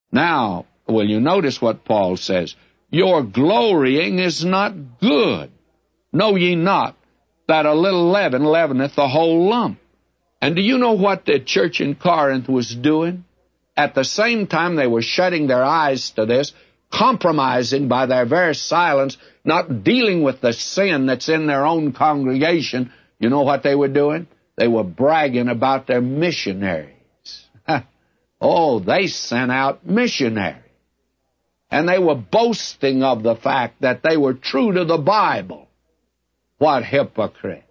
Now, will you notice what Paul says? Your glorying is not good. Know ye not that a little leaven leaveneth the whole lump? And do you know what the church in Corinth was doing? At the same time they were shutting their eyes to this, compromising by their very silence, not dealing with the sin that's in their own congregation. You know what they were doing? They were bragging about their missionaries. Oh, they sent out missionaries. And they were boasting of the fact that they were true to the Bible. What hypocrites.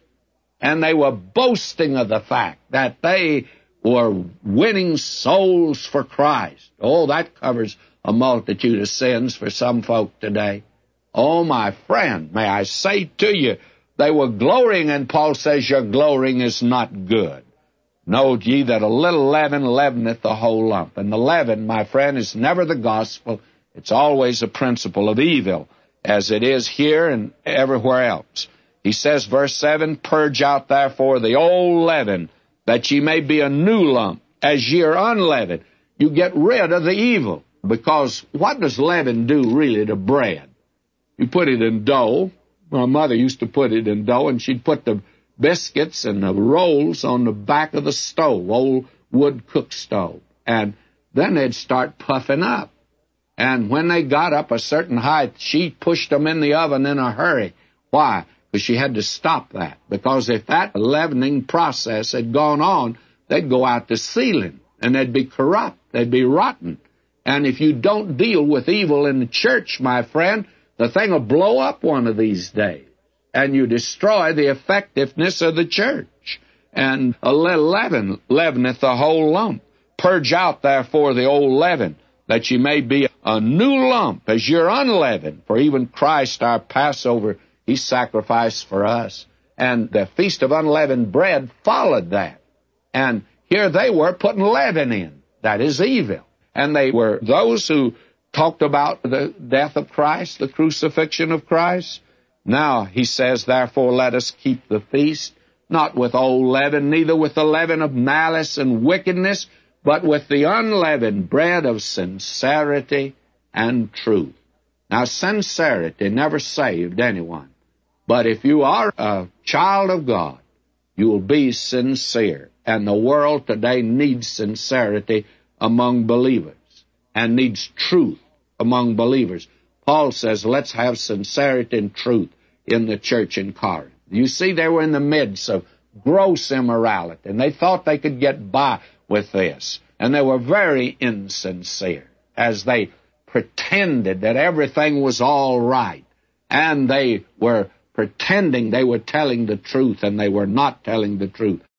And they were boasting of the fact that they were winning souls for Christ. Oh, that covers a multitude of sins for some folk today. Oh, my friend, may I say to you, they were glorying, and Paul says your glorying is not good. Know ye that a little leaven leaveneth the whole lump. And the leaven, my friend, is never the gospel. It's always a principle of evil, as it is here and everywhere else. He says, verse 7, purge out therefore the old leaven, that ye may be a new lump, as ye are unleavened. You get rid of the evil, because what does leaven do really to bread? You put it in dough. My mother used to put it in dough, and she'd put the biscuits and the rolls on the back of the stove, old wood cook stove. And then they'd start puffing up. And when they got up a certain height, she pushed them in the oven in a hurry. Why? Because she had to stop that. Because if that leavening process had gone on, they'd go out the ceiling, and they'd be corrupt. They'd be rotten. And if you don't deal with evil in the church, my friend, the thing will blow up one of these days, and you destroy the effectiveness of the church. And a little leaven leaveneth the whole lump. Purge out, therefore, the old leaven, that ye may be a new lump, as you're unleavened. For even Christ, our Passover, he sacrificed for us. And the Feast of Unleavened Bread followed that. And here they were putting leaven in. That is evil. And they were those who talked about the death of Christ, the crucifixion of Christ. Now, he says, therefore, let us keep the feast, not with old leaven, neither with the leaven of malice and wickedness, but with the unleavened bread of sincerity and truth. Now, sincerity never saved anyone. But if you are a child of God, you will be sincere. And the world today needs sincerity among believers and needs truth among believers. Paul says, let's have sincerity and truth in the church in Corinth. You see, they were in the midst of gross immorality, and they thought they could get by with this. And they were very insincere as they pretended that everything was all right. And they were pretending they were telling the truth, and they were not telling the truth.